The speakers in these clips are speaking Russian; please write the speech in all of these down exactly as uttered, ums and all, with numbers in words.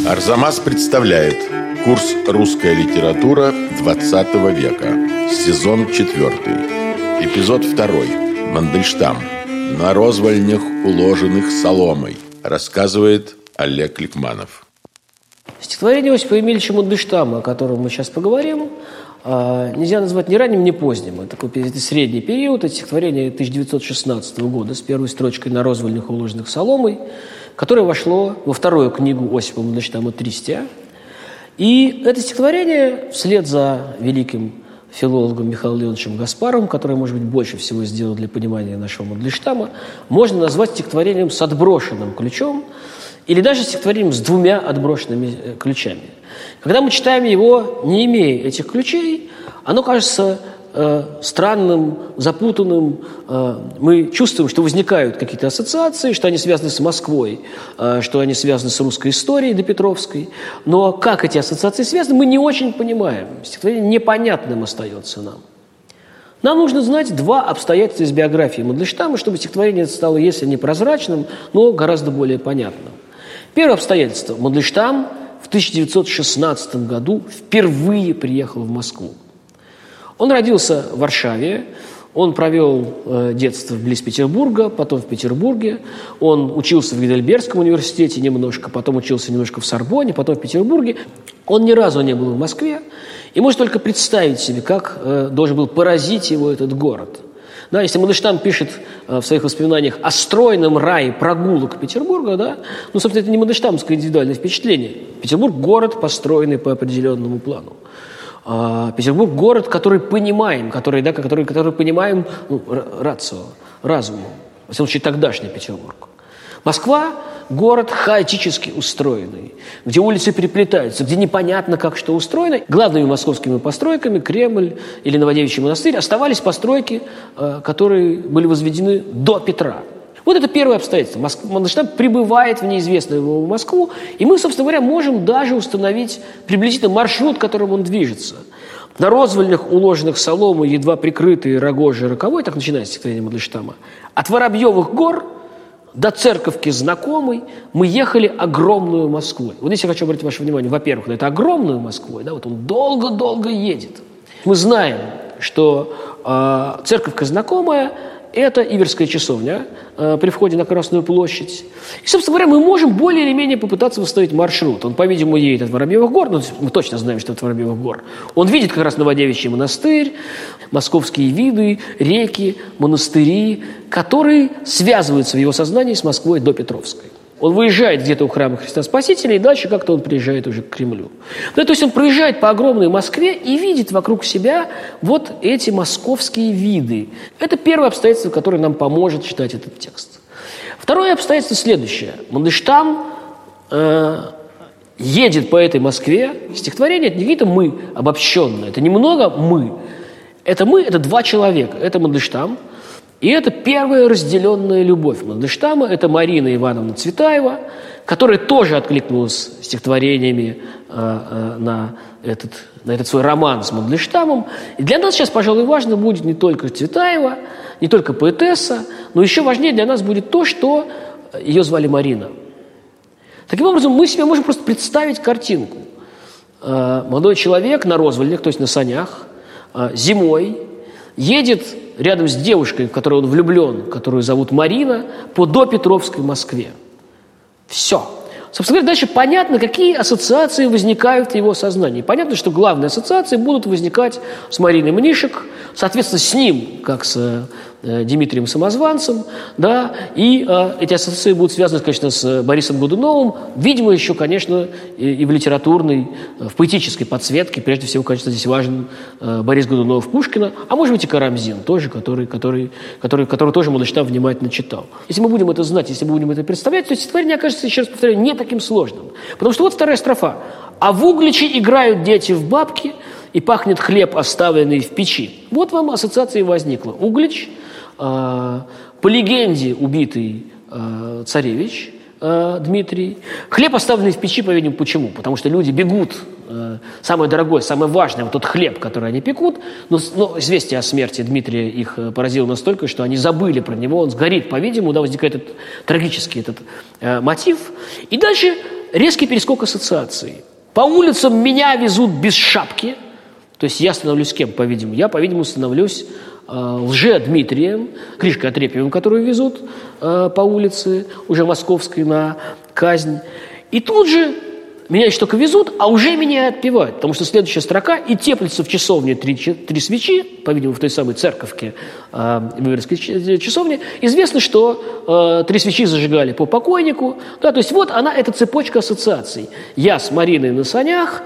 Арзамас представляет курс «Русская литература двадцатого века», сезон четвертый, эпизод второй. Мандельштам. На розвальнях, уложенных соломой. Рассказывает Олег Ликманов. Стихотворение Осипа Емельевича Мандельштама, о котором мы сейчас поговорим, нельзя назвать ни ранним, ни поздним. Это такой средний период. Это стихотворение тысяча девятьсот шестнадцатого года с первой строчкой «На розвальнях, уложенных соломой», которое вошло во вторую книгу Осипа Мандельштама «Тристия». И это стихотворение вслед за великим филологом Михаилом Леонидовичем Гаспаровым, который, может быть, больше всего сделал для понимания нашего Мандельштама, можно назвать стихотворением с отброшенным ключом или даже стихотворением с двумя отброшенными ключами. Когда мы читаем его, не имея этих ключей, оно кажется э, странным, запутанным. Э, мы чувствуем, что возникают какие-то ассоциации, что они связаны с Москвой, э, что они связаны с русской историей допетровской. Но как эти ассоциации связаны, мы не очень понимаем. Стихотворение непонятным остается нам. Нам нужно знать два обстоятельства из биографии Мандельштама, чтобы стихотворение стало, если не прозрачным, но гораздо более понятным. Первое обстоятельство. Мандельштам в тысяча девятьсот шестнадцатом году впервые приехал в Москву. Он родился в Варшаве, он провел э, детство вблизи Петербурга, потом в Петербурге. Он учился в Гейдельбергском университете немножко, потом учился немножко в Сорбонне, потом в Петербурге. Он ни разу не был в Москве и может только представить себе, как э, должен был поразить его этот город. Да, если Мандельштам пишет э, в своих воспоминаниях о стройном рае прогулок Петербурга, да, ну, собственно, это не мандельштамское индивидуальное впечатление. Петербург – город, построенный по определенному плану. А, Петербург – город, который понимаем, который, да, который, который понимаем ну, рацио, разумом. В всяком случае, тогдашний Петербург. Москва – город хаотически устроенный, где улицы переплетаются, где непонятно, как что устроено. Главными московскими постройками – Кремль или Новодевичий монастырь – оставались постройки, которые были возведены до Петра. Вот это первое обстоятельство. Мандельштам прибывает в неизвестную ему Москву, и мы, собственно говоря, можем даже установить приблизительно маршрут, которым он движется. На розвальнях, уложенных соломой, едва прикрытые рогожей роковой, так начинается стихотворение Мандельштама, от Воробьевых гор до Церковки знакомой мы ехали огромную Москвой. Вот здесь я хочу обратить ваше внимание, во-первых, на это огромную Москвой, да, вот он долго-долго едет. Мы знаем, что э, Церковка знакомая – это Иверская часовня э, при входе на Красную площадь. И, собственно говоря, мы можем более или менее попытаться восстановить маршрут. Он, по-видимому, едет от Воробьевых гор, ну, мы точно знаем, что это Воробьевых гор. Он видит как раз Новодевичий монастырь, московские виды, реки, монастыри, которые связываются в его сознании с Москвой до Петровской. Он выезжает где-то у храма Христа Спасителя, и дальше как-то он приезжает уже к Кремлю. Да, то есть он проезжает по огромной Москве и видит вокруг себя вот эти московские виды. Это первое обстоятельство, которое нам поможет читать этот текст. Второе обстоятельство следующее. Мандельштам э, едет по этой Москве. Стихотворение – это не какие-то мы обобщенные, это немного мы. Это мы – это два человека. Это Мандельштам. И это первая разделенная любовь Мандельштама. Это Марина Ивановна Цветаева, которая тоже откликнулась стихотворениями э, э, на, этот, на этот свой роман с Мандельштамом. И для нас сейчас, пожалуй, важно будет не только Цветаева, не только поэтесса, но еще важнее для нас будет то, что ее звали Марина. Таким образом, мы себе можем просто представить картинку. Э, молодой человек на розвальнях, то есть на санях, э, зимой, едет рядом с девушкой, в которую он влюблен, которую зовут Марина, по допетровской Москве. Все. Собственно говоря, дальше понятно, какие ассоциации возникают в его сознании. Понятно, что главные ассоциации будут возникать с Мариной Мнишек, соответственно, с ним, как с э, Дмитрием Самозванцем, да, и э, эти ассоциации будут связаны, конечно, с Борисом Годуновым, видимо, еще, конечно, и, и в литературной, в поэтической подсветке, прежде всего, конечно, здесь важен э, Борис Годунов Пушкина, а может быть и Карамзин тоже, который, который, который, который тоже Мандельштам внимательно читал. Если мы будем это знать, если мы будем это представлять, то стихотворение окажется, еще раз повторяю, не таким сложным. Потому что вот вторая строфа. «А в Угличе играют дети в бабки, и пахнет хлеб, оставленный в печи». Вот вам ассоциация возникла. Углич, э, по легенде убитый э, царевич э, Дмитрий. Хлеб, оставленный в печи, по-видимому, почему? Потому что люди бегут. Э, самое дорогое, самое важное, вот тот хлеб, который они пекут. Но, но известие о смерти Дмитрия их поразило настолько, что они забыли про него. Он сгорит, по-видимому, да, возникает этот трагический этот э, мотив. И дальше резкий перескок ассоциаций. По улицам меня везут без шапки. То есть я становлюсь кем, по-видимому? Я, по-видимому, становлюсь э, лже-Дмитрием, Гришкой Отрепьевым, которую везут э, по улице, уже московской, на казнь. И тут же меня еще только везут, а уже меня отпевают. Потому что следующая строка: «И теплится в часовне три, три свечи», по-видимому, в той самой церковке э, Выборгской часовни. Известно, что э, три свечи зажигали по покойнику. Да, то есть вот она, эта цепочка ассоциаций. Я с Мариной на санях,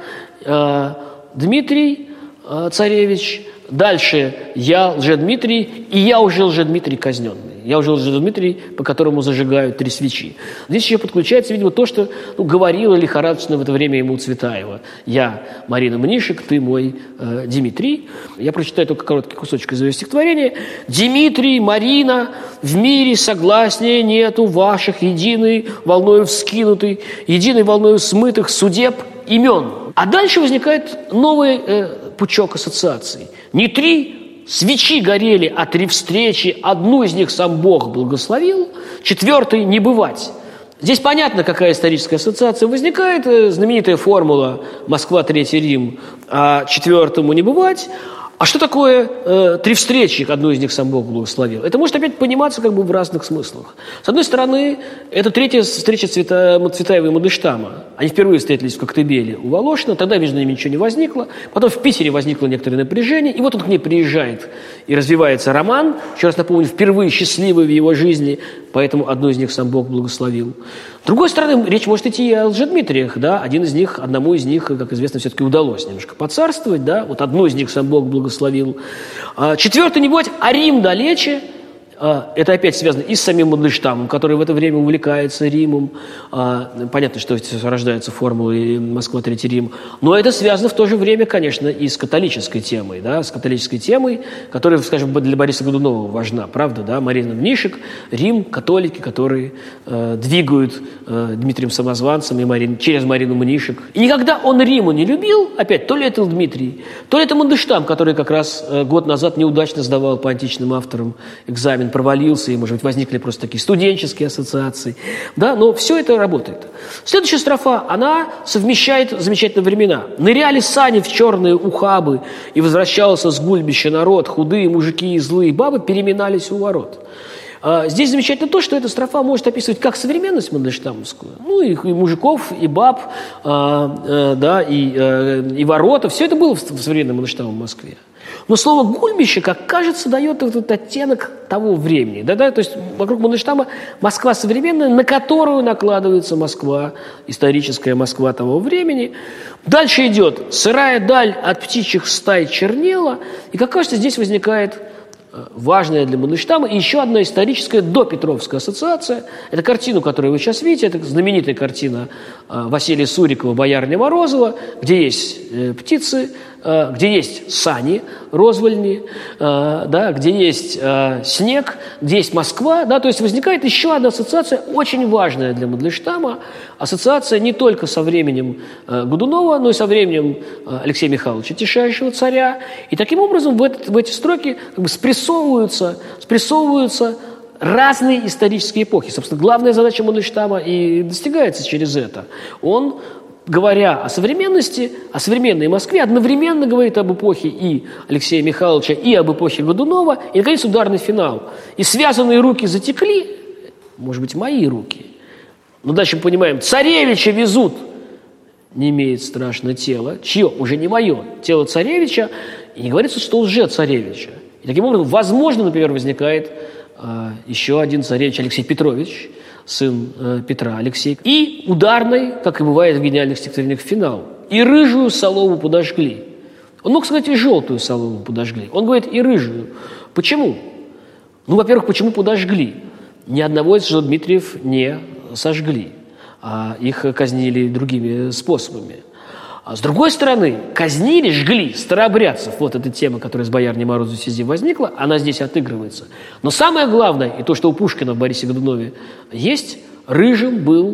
э, Дмитрий э, царевич, дальше я Лжедмитрий, и я уже Лжедмитрий казненный. Я уже Лжедмитрий, по которому зажигают три свечи. Здесь еще подключается, видимо, то, что ну, говорила лихорадочно в это время ему Цветаева. Я Марина Мнишек, ты мой э, Дмитрий. Я прочитаю только короткий кусочек из ее стихотворения. «Дмитрий, Марина, в мире согласнее нету ваших единой волною вскинутый, единой волною смытых судеб имен». А дальше возникает новый э, пучок ассоциаций. Не три свечи горели, а три встречи, одну из них сам Бог благословил, четвертой не бывать. Здесь понятно, какая историческая ассоциация возникает. Знаменитая формула «Москва, Третий Рим», а четвертому не бывать. А что такое э, три встречи, одну из них сам Бог благословил? Это может опять пониматься как бы в разных смыслах. С одной стороны, это третья встреча Цвета, Цветаева и Мандельштама. Они впервые встретились в Коктебеле у Волошина, тогда между ними ничего не возникло. Потом в Питере возникло некоторое напряжение, и вот он к ней приезжает, и развивается роман. Еще раз напомню, впервые счастливый в его жизни, поэтому одну из них сам Бог благословил. С другой стороны, речь может идти и о Лжедмитриях, да, один из них, одному из них, как известно, все-таки удалось немножко поцарствовать, да, вот одну из них сам Бог благословил. А, четвертый не будет, а Рим далече. А, это опять связано и с самим Мандельштамом, который в это время увлекается Римом. А, понятно, что рождаются формулы Москва, Третий Рим, но это связано в то же время, конечно, и с католической темой, да, с католической темой, которая, скажем, для Бориса Годунова важна, правда, да, Марина Мнишек, Рим, католики, которые э, двигают э, Дмитрием Самозванцем и Марин, через Марину Мнишек. И никогда он Риму не любил, опять, то ли это Дмитрий, то ли это Мандельштам, который как раз э, год назад неудачно сдавал по античным авторам экзамен, провалился, и, может быть, возникли просто такие студенческие ассоциации. Да, но все это работает. Следующая строфа, она совмещает замечательные времена. «Ныряли сани в черные ухабы, и возвращался с гульбища народ, худые мужики и злые бабы переминались у ворот». А, здесь замечательно то, что эта строфа может описывать как современность мандельштамовскую, ну, и, и мужиков, и баб, а, а, да, и, а, и ворота. Все это было в, в современном Мандельштаме в Москве. Но слово «гульбище», как кажется, дает этот оттенок того времени. Да, да? То есть вокруг Мандельштама Москва современная, на которую накладывается Москва, историческая Москва того времени. Дальше идет «сырая даль от птичьих стай чернела». И, как кажется, здесь возникает важная для Мандельштама и еще одна историческая допетровская ассоциация. Это картину, которую вы сейчас видите, это знаменитая картина Василия Сурикова «Боярня Морозова», где есть птицы, где есть сани, розвальни, да, где есть снег, где есть Москва. Да, то есть возникает еще одна ассоциация, очень важная для Мандельштама. Ассоциация не только со временем Годунова, но и со временем Алексея Михайловича Тишайшего, царя. И таким образом в, этот, в эти строки как бы спрессовываются, спрессовываются разные исторические эпохи. Собственно, главная задача Мандельштама и достигается через это. Он, говоря о современности, о современной Москве, одновременно говорит об эпохе и Алексея Михайловича, и об эпохе Годунова, и, наконец, ударный финал. И связанные руки затекли, может быть, мои руки. Но дальше мы понимаем, царевича везут, не имеет страшно тело, чье, уже не мое, тело царевича, и не говорится, что лже-царевича. И таким образом, возможно, например, возникает э, еще один царевич Алексей Петрович, сын э, Петра Алексей. И ударный, как и бывает в гениальных стихотворениях, финал. «И рыжую солому подожгли». Он мог сказать, и желтую солому подожгли. Он говорит, и рыжую. Почему? Ну, во-первых, почему подожгли? Ни одного из Дмитриев не сожгли, а их казнили другими способами. А с другой стороны, казнили, жгли старообрядцев. Вот эта тема, которая с «Боярней Морозовой» в связи возникла, она здесь отыгрывается. Но самое главное, и то, что у Пушкина в «Борисе Годунове» есть, рыжим был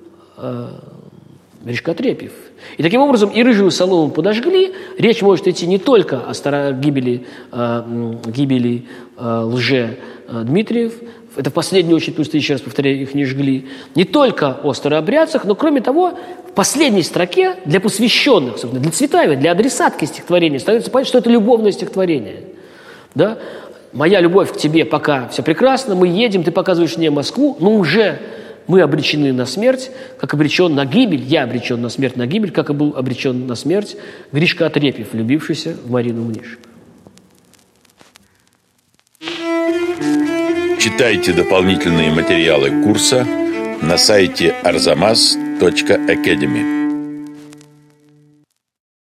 э, Гришка Отрепьев. И таким образом и рыжую солому подожгли. Речь может идти не только о старо- гибели, э, гибели э, лже Дмитриев это в последнюю очередь, пусть еще раз повторяю, их не жгли, не только о старообрядцах, но, кроме того, в последней строке для посвященных, собственно, для Цветаевой, для адресатки стихотворения становится понятно, что это любовное стихотворение. Да? «Моя любовь к тебе пока все прекрасно, мы едем, ты показываешь мне Москву, но уже мы обречены на смерть, как обречен на гибель, я обречен на смерть, на гибель, как и был обречен на смерть Гришка Отрепьев, влюбившийся в Марину Мнишек». Читайте дополнительные материалы курса на сайте арзамас точка академи.